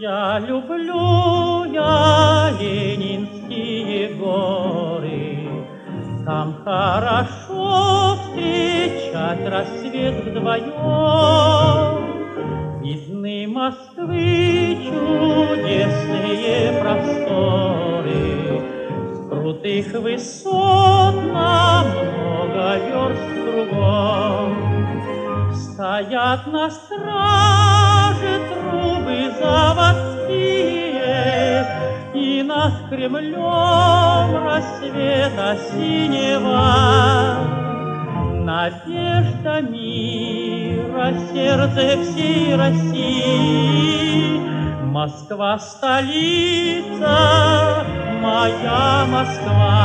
Я люблю я Ленинские горы, там хорошо встречать рассвет вдвоем. Видны Москвы чудесные просторы, с крутых высот на много верст кругом. Стоят на страже трубы заводские, и над Кремлем рассвета синего. Надежда мира, сердце всей России. Москва — столица, моя Москва.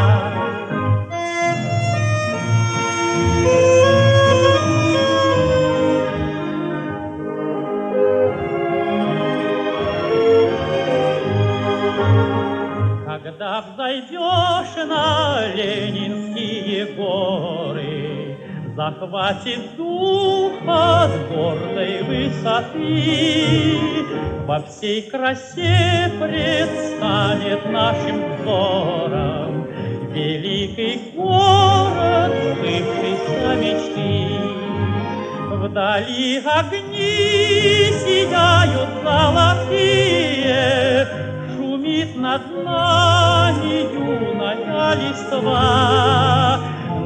Когда взойдешь на Ленинские горы, захватит дух от гордой высоты. Во всей красе предстанет нашим взором великий город сбывшейся мечты. Вдали огни сияют золотые, шумит над нами юная листва.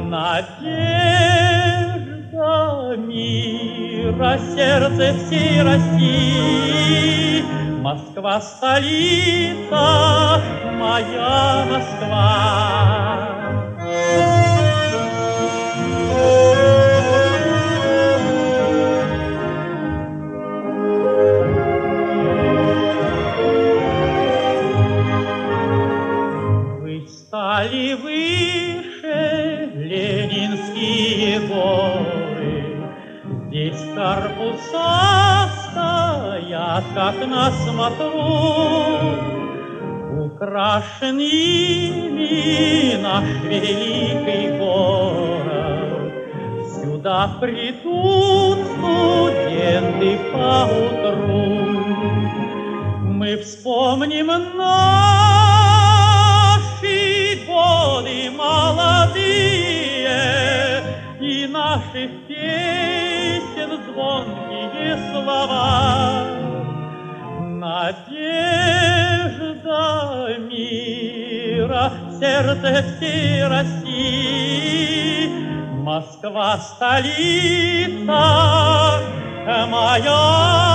Надежда мира, сердце всей России. Москва — столица, моя Москва. Стали выше Ленинские горы, здесь корпуса стоят, как на смотру. Украшен ими наш великий город, сюда придут студенты поутру. Мы вспомним годы молодые и наших песен звонкие слова. Надежда мира, сердце всей России. Москва — столица, моя